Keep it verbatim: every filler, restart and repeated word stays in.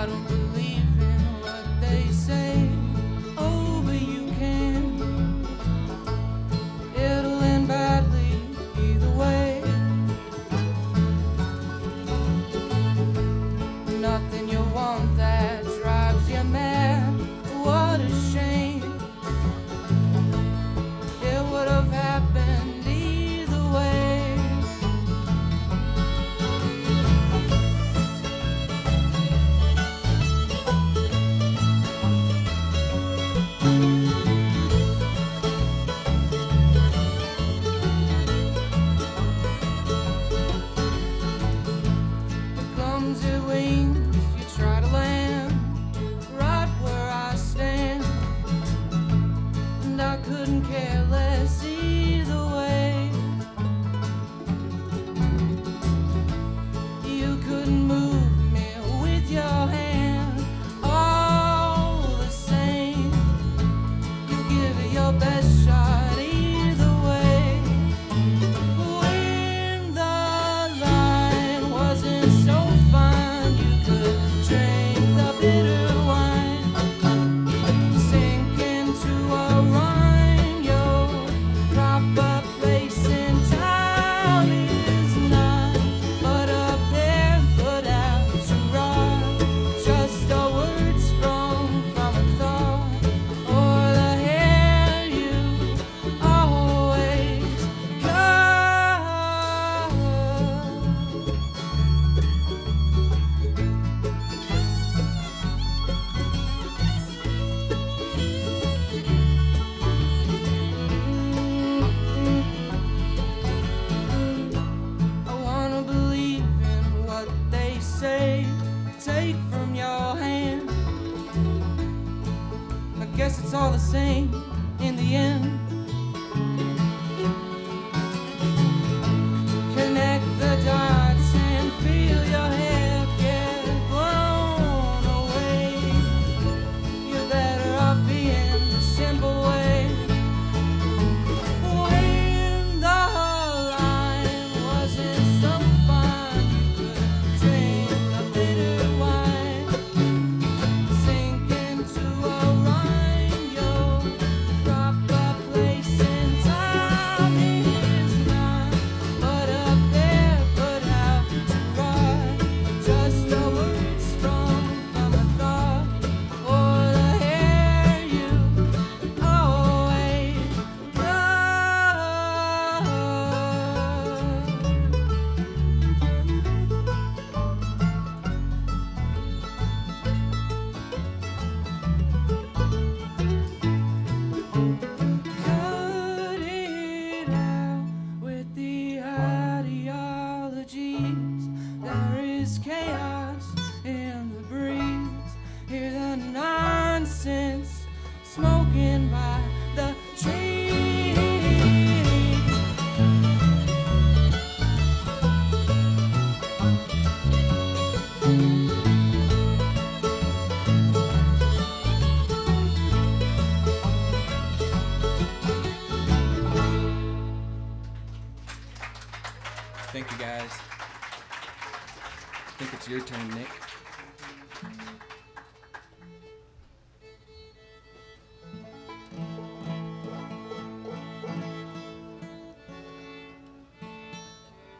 don't believe in what they say. Oh, but you can. It'll end badly either way. Nothing you want that drives you mad. What a shame. It would have happened either way. Clumsy wings, you try to land right where I stand, and I couldn't care less either way. You couldn't move me with your hand, all the same. You give it your best shot either way. When the line wasn't so fine, you could drink the bitter wine, sink into a rhyme. Your proper place in time is not but up there, put out to rot. Just a word sprung from a thought, or the hair you always cut. I wanna believe in what they say, take from your hand. I guess it's all the same in the end. Connect the dots and feel your hair get blown away. You're better off being the simple way. When the line wasn't so fine, you could drink a bitter wine, sink into a rhyme. Your proper place in time is not but up there, put out to rot. Just a word sprung from a thought, or the hair you always cut. Cut it out with the ideologies. There is chaos in the breeze. Hear the nonsense smoking by the trees. Thank you, guys. I think it's your turn, Nick.